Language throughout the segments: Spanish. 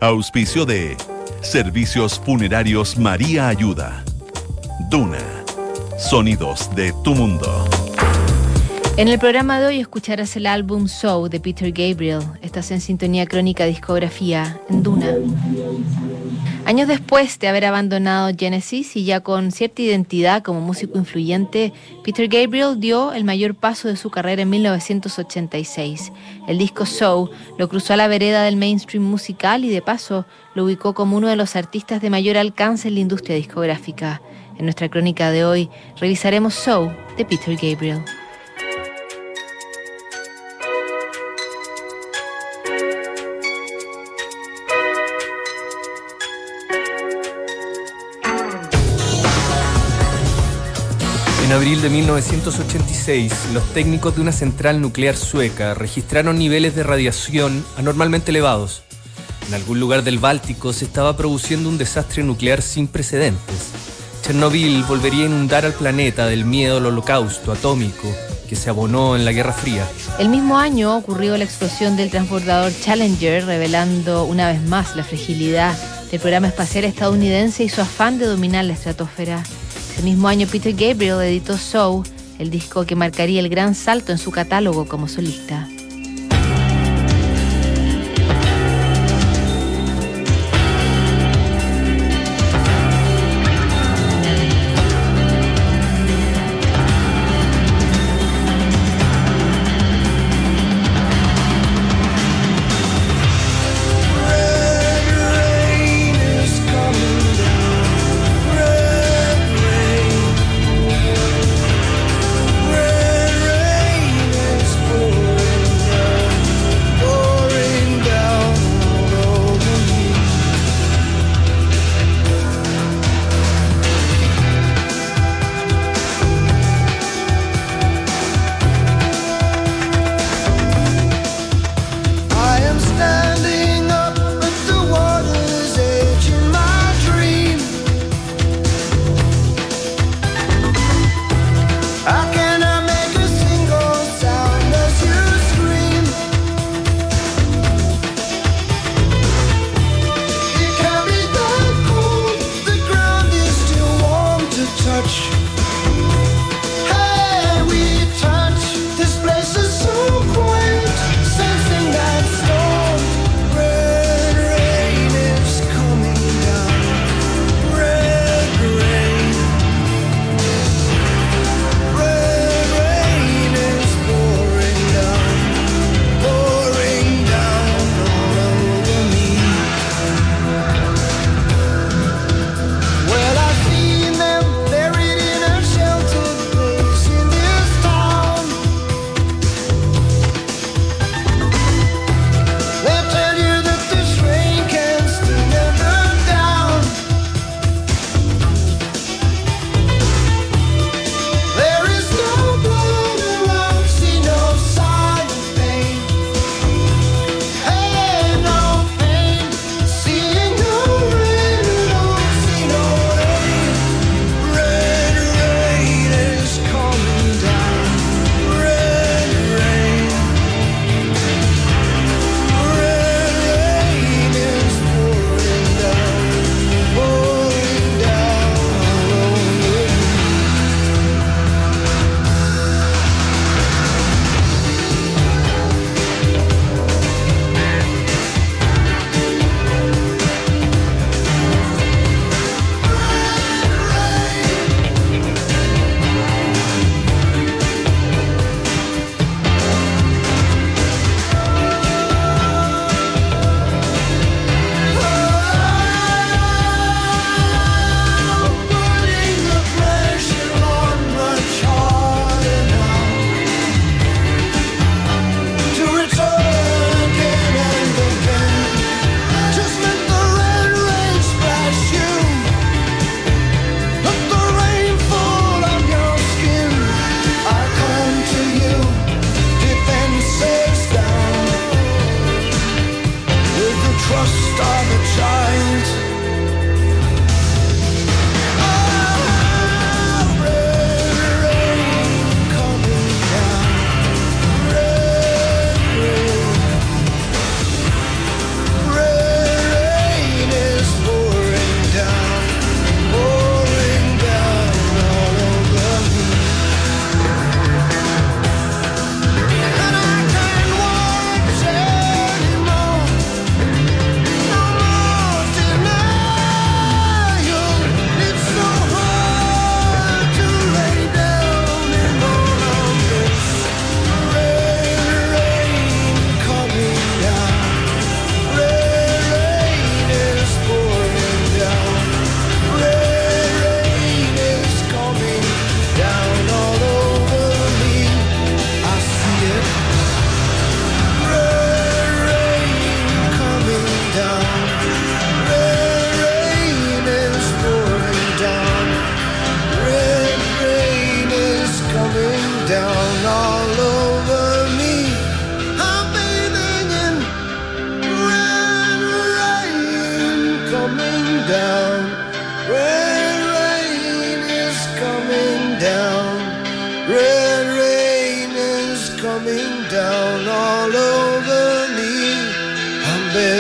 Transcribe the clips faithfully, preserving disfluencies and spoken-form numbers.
Auspicio de Servicios Funerarios María Ayuda. Duna. Sonidos de tu mundo. En el programa de hoy escucharás el álbum So de Peter Gabriel. Estás en sintonía crónica discografía en Duna. Años después de haber abandonado Genesis y ya con cierta identidad como músico influyente, Peter Gabriel dio el mayor paso de su carrera en mil novecientos ochenta y seis. El disco So lo cruzó a la vereda del mainstream musical y de paso lo ubicó como uno de los artistas de mayor alcance en la industria discográfica. En nuestra crónica de hoy revisaremos So de Peter Gabriel. En abril de mil novecientos ochenta y seis, los técnicos de una central nuclear sueca registraron niveles de radiación anormalmente elevados. En algún lugar del Báltico se estaba produciendo un desastre nuclear sin precedentes. Chernobyl volvería a inundar al planeta del miedo al holocausto atómico que se abonó en la Guerra Fría. El mismo año ocurrió la explosión del transbordador Challenger, revelando una vez más la fragilidad del programa espacial estadounidense y su afán de dominar la estratosfera. Ese mismo año Peter Gabriel editó So, el disco que marcaría el gran salto en su catálogo como solista.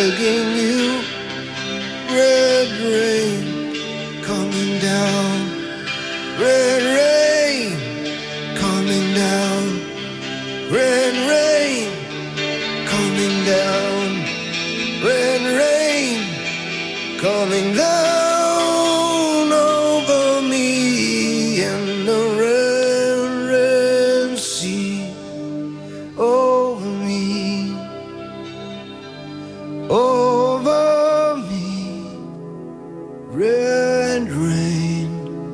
begging you. Red rain coming down. Red rain coming down. Red rain coming down. Red rain coming down over me in the red, red sea. Over me, over me, red rain.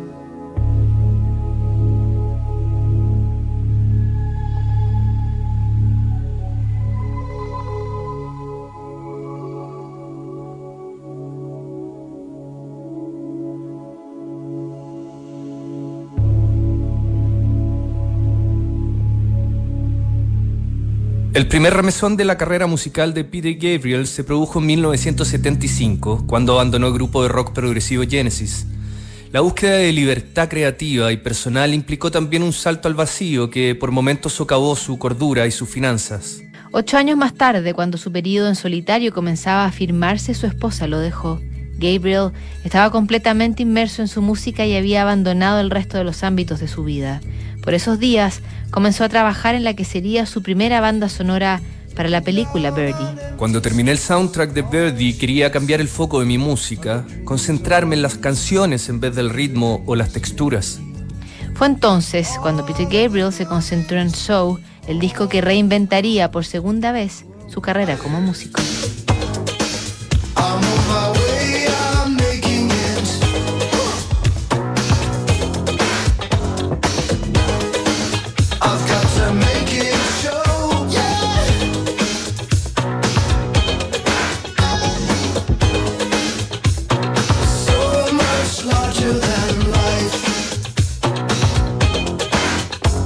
El primer remesón de la carrera musical de Peter Gabriel se produjo en mil novecientos setenta y cinco, cuando abandonó el grupo de rock progresivo Genesis. La búsqueda de libertad creativa y personal implicó también un salto al vacío que por momentos socavó su cordura y sus finanzas. Ocho años más tarde, cuando su periodo en solitario comenzaba a afirmarse, su esposa lo dejó. Gabriel estaba completamente inmerso en su música y había abandonado el resto de los ámbitos de su vida. Por esos días, comenzó a trabajar en la que sería su primera banda sonora para la película Birdie. Cuando terminé el soundtrack de Birdie, quería cambiar el foco de mi música, concentrarme en las canciones en vez del ritmo o las texturas. Fue entonces cuando Peter Gabriel se concentró en Show, el disco que reinventaría por segunda vez su carrera como músico.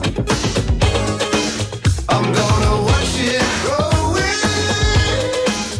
I'm gonna watch it grow in.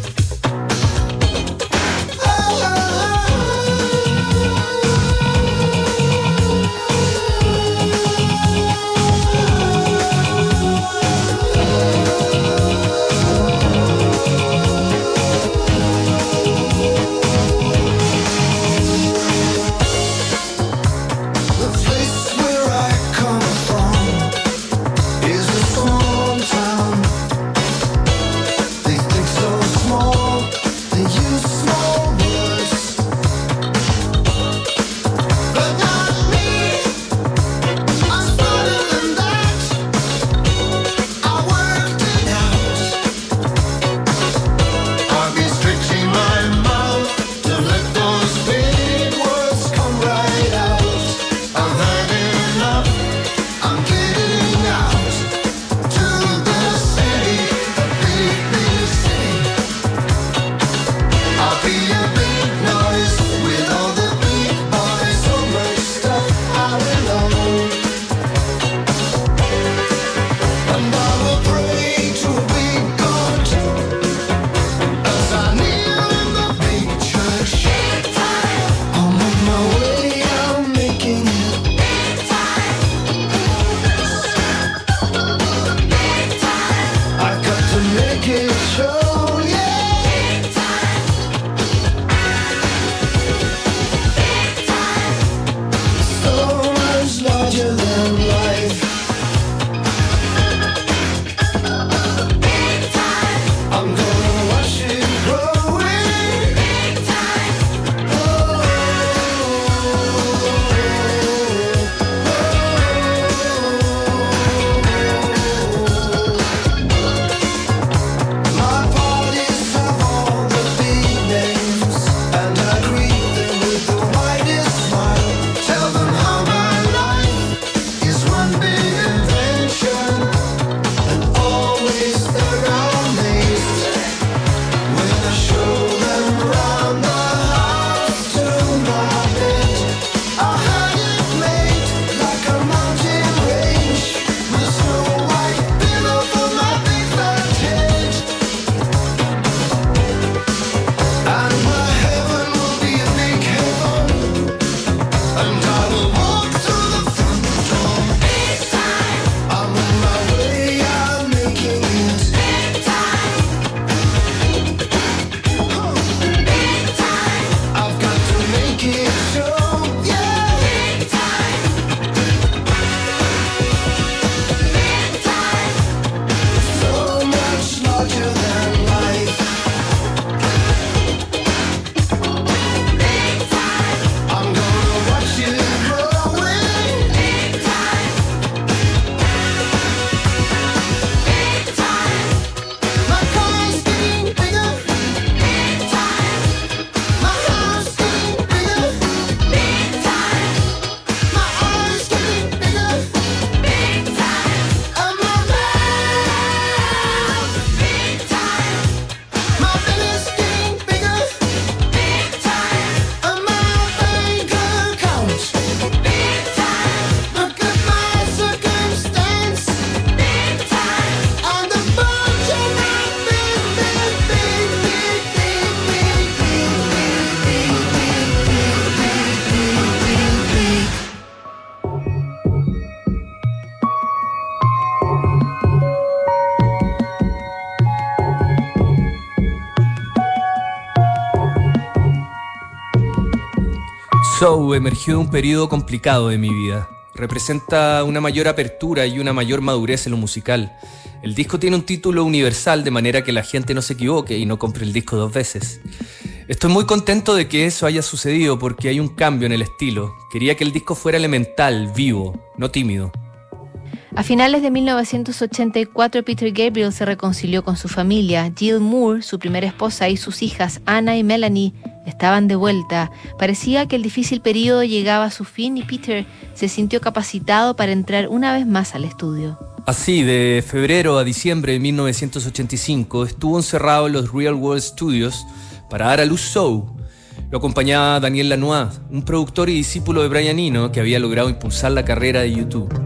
Show emergió de un periodo complicado de mi vida. Representa una mayor apertura y una mayor madurez en lo musical. El disco tiene un título universal de manera que la gente no se equivoque y no compre el disco dos veces. Estoy muy contento de que eso haya sucedido porque hay un cambio en el estilo. Quería que el disco fuera elemental, vivo, no tímido. A finales de mil novecientos ochenta y cuatro, Peter Gabriel se reconcilió con su familia. Jill Moore, su primera esposa, y sus hijas Anna y Melanie estaban de vuelta. Parecía que el difícil periodo llegaba a su fin y Peter se sintió capacitado para entrar una vez más al estudio. Así, de febrero a diciembre de mil novecientos ochenta y cinco, estuvo encerrado en los Real World Studios para dar a luz Show. Lo acompañaba Daniel Lanois, un productor y discípulo de Brian Eno que había logrado impulsar la carrera de U dos.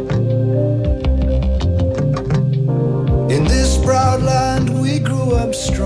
I'm strong.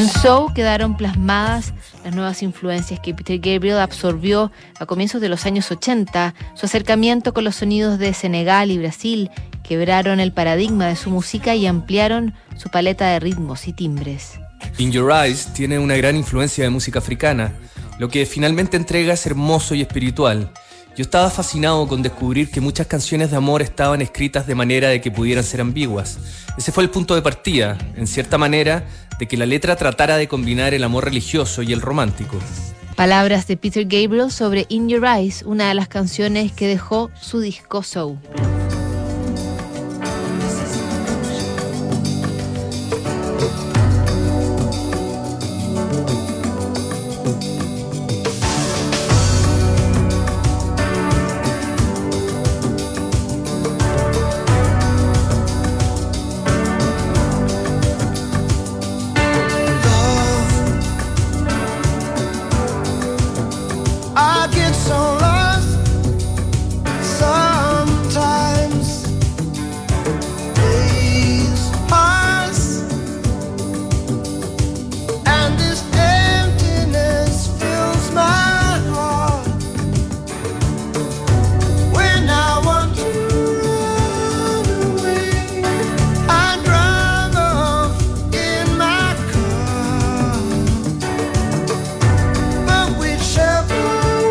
En So quedaron plasmadas las nuevas influencias que Peter Gabriel absorbió a comienzos de los años ochenta. Su acercamiento con los sonidos de Senegal y Brasil quebraron el paradigma de su música y ampliaron su paleta de ritmos y timbres. In Your Eyes tiene una gran influencia de música africana. Lo que finalmente entrega es hermoso y espiritual. Yo estaba fascinado con descubrir que muchas canciones de amor estaban escritas de manera de que pudieran ser ambiguas. Ese fue el punto de partida, en cierta manera, de que la letra tratara de combinar el amor religioso y el romántico. Palabras de Peter Gabriel sobre In Your Eyes, una de las canciones que dejó su disco So. I get so lost sometimes. Days pass and this emptiness fills my heart. When I want to run away, I drive off in my car. But whichever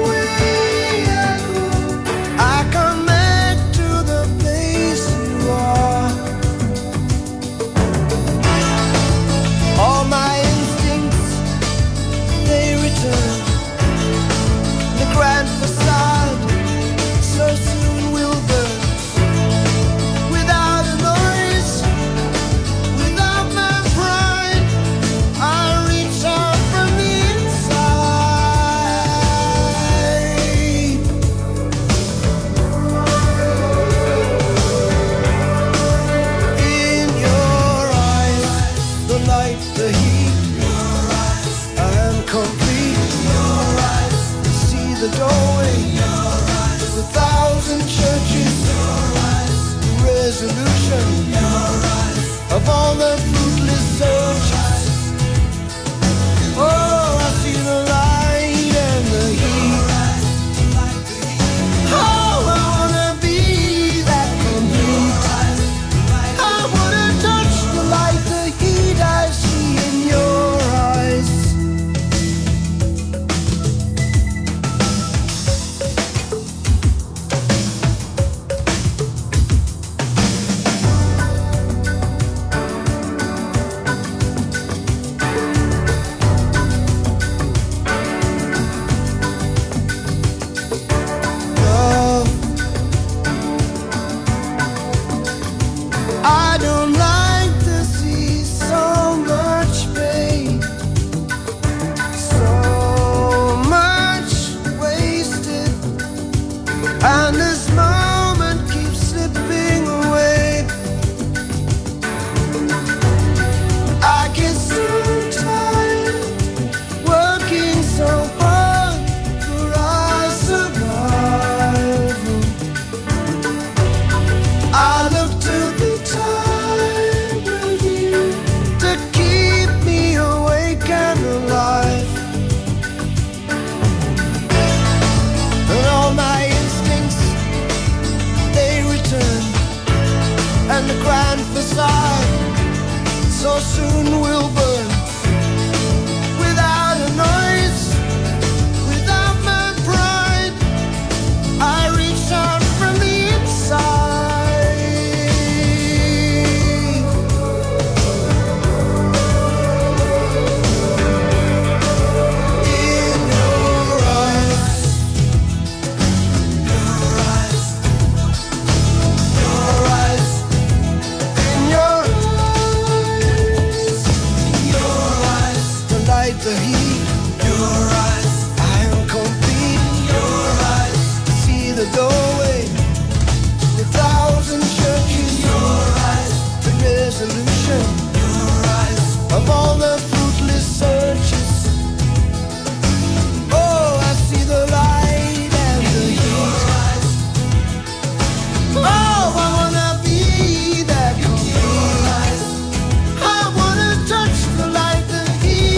of all the fruitless searches. Oh, I see the light and the heat. Oh, I wanna be that complete. I wanna touch the light, the heat I see in your eyes. I don't like to see so much pain, so much wasted, and this moment keeps slipping away. I get so tired working so hard for our survival. I look to the time with you to keep me awake and alive. And all my instincts, they return, and the grand facade so soon will burn. Without a noise, without my pride, I reach out from the inside. The heat, your eyes, I am complete. Your eyes, see the doorway, the thousand churches. Your eyes, the resolution. Your eyes, of all the fruitless searches. Oh, I see the light and the heat. Oh, I wanna be that complete. I wanna touch the light, the heat.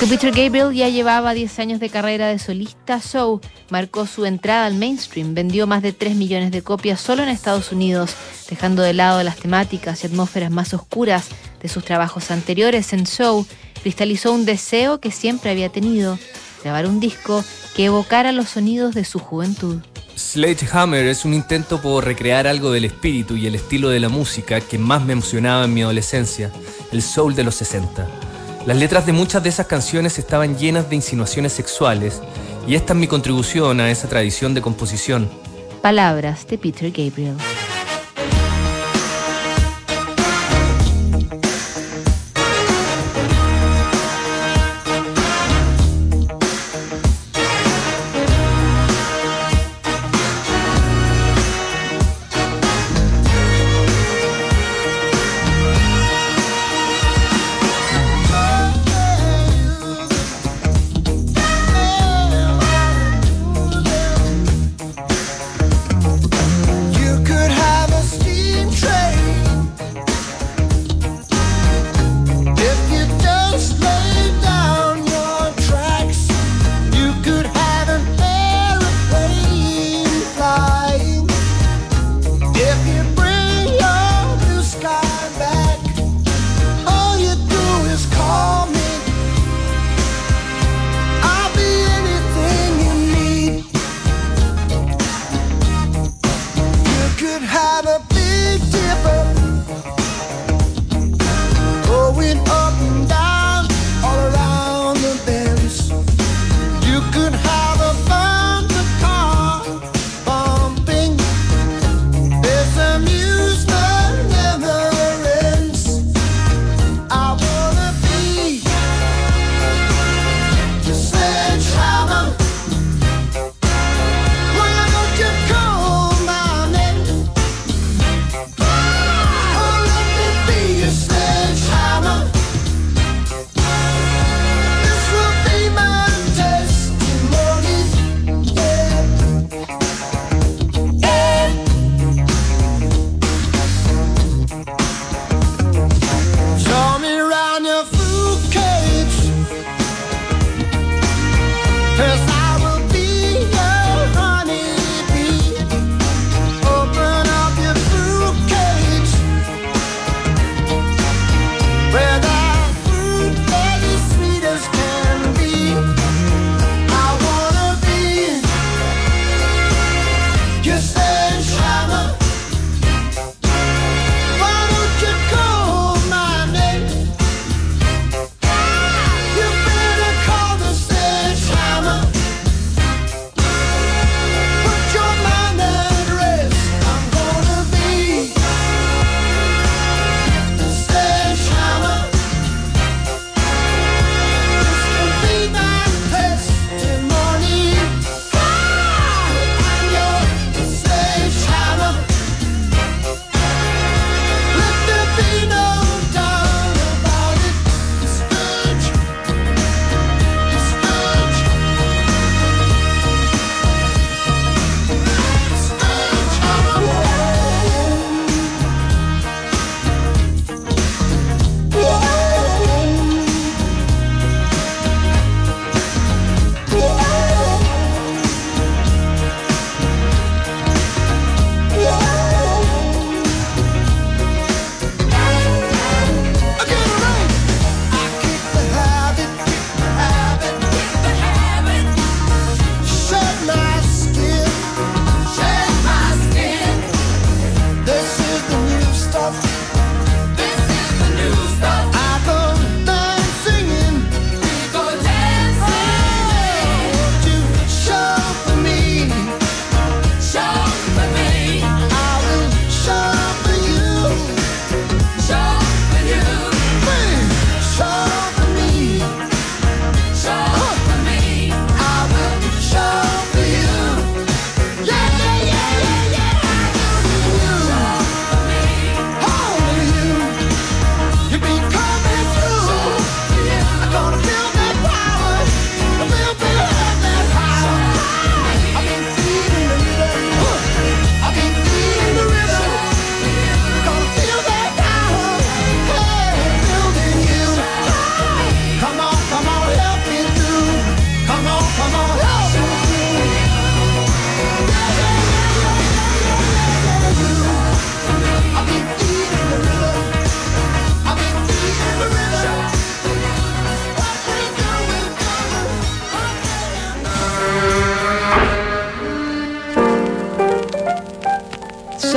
Aunque Peter Gabriel ya llevaba diez años de carrera de solista, Show marcó su entrada al mainstream. Vendió más de tres millones de copias solo en Estados Unidos, dejando de lado las temáticas y atmósferas más oscuras de sus trabajos anteriores. En Show cristalizó un deseo que siempre había tenido: grabar un disco que evocara los sonidos de su juventud. Sledgehammer es un intento por recrear algo del espíritu y el estilo de la música que más me emocionaba en mi adolescencia, el soul de los sesenta. Las letras de muchas de esas canciones estaban llenas de insinuaciones sexuales, y esta es mi contribución a esa tradición de composición. Palabras de Peter Gabriel.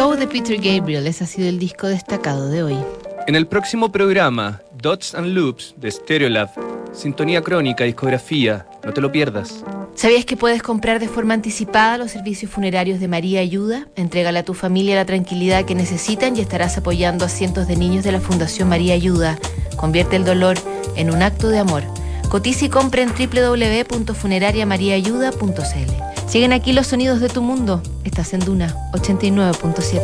Show de Peter Gabriel, ese ha sido el disco destacado de hoy. En el próximo programa, Dots and Loops de Stereolab, sintonía crónica, discografía, no te lo pierdas. ¿Sabías que puedes comprar de forma anticipada los servicios funerarios de María Ayuda? Entrégale a tu familia la tranquilidad que necesitan y estarás apoyando a cientos de niños de la Fundación María Ayuda. Convierte el dolor en un acto de amor. Cotiza y compra en doble u doble u doble u punto funeraria maría ayuda punto c l. Siguen aquí los sonidos de tu mundo. Estás en Duna ochenta y nueve punto siete.